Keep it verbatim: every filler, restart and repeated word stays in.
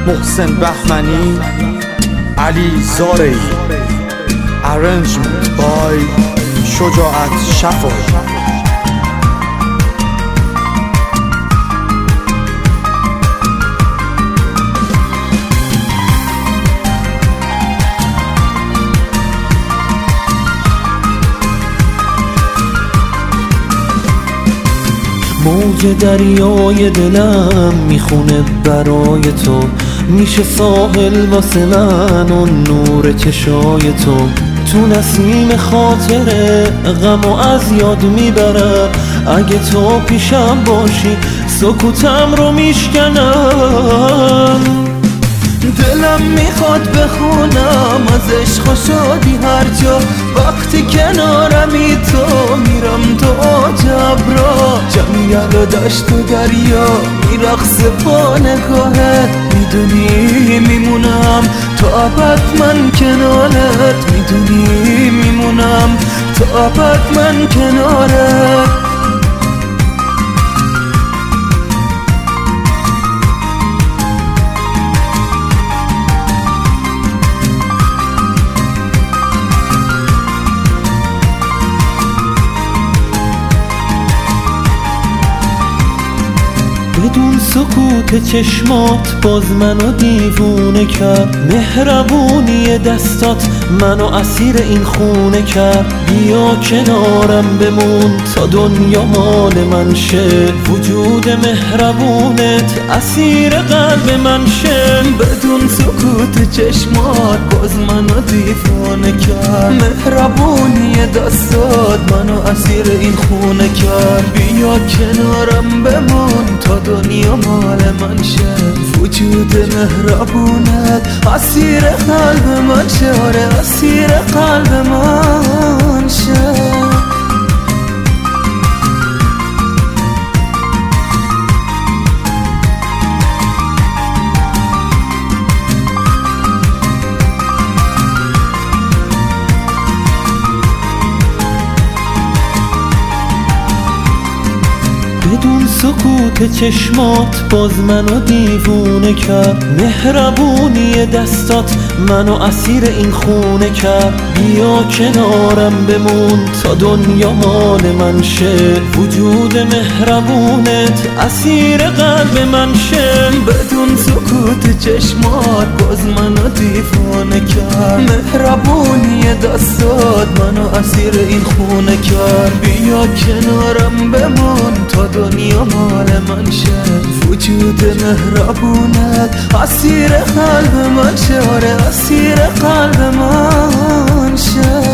محسن بهمنی، علی زارعی. Arrangement by شجاعت شفایی. موج دریای دلم میخونه برای تو، میشه ساحل واسه من و نور چشای تو. تو نسیم خاطره غم و از یاد میبرم، اگه تو پیشم باشی سکوتم رو میشکنم. دلم میخواد بخونم از عشق و شادی هر جا، وقتی کنارمی تو میرم تو عجب را. جنگل و دشت و دریا میرقصه با نگاهت، میدونی میمونم تا ابد من کنارت، میدونی میمونم تا ابد من کنارت. بدون سکوت چشمات باز منو دیوونه کرد، مهربونی دستات منو اسیر این خونه کرد. بیا کنارم بمون تا دنیا مال من شه، وجود مهربونت اسیر قلب من شه. بدون سکوت چشمات باز منو دیوونه کرد، مهربونی دستات منو اسیر این خونه کرد. بیا کنارم بمون تا دنیا مال من شه، وجود مهربونت اسیر قلب من شه، آره اسیر قلب من شه. بدون سکوت چشمات باز منو دیوونه کرد، مهربونی دستات منو اسیر این خونه کرد. بیا کنارم بمون تا دنیا مال من شه، وجود مهربونت اسیر قلب من شه. بدون سکوت چشمات باز منو دیوونه کرد، مهربونی دستات منو اسیر این خونه کرد. بیا کنارم بمون تا دنیا مال من شه، وجود مهربونت اسیر قلب من شه، آره اسیر قلب من شه.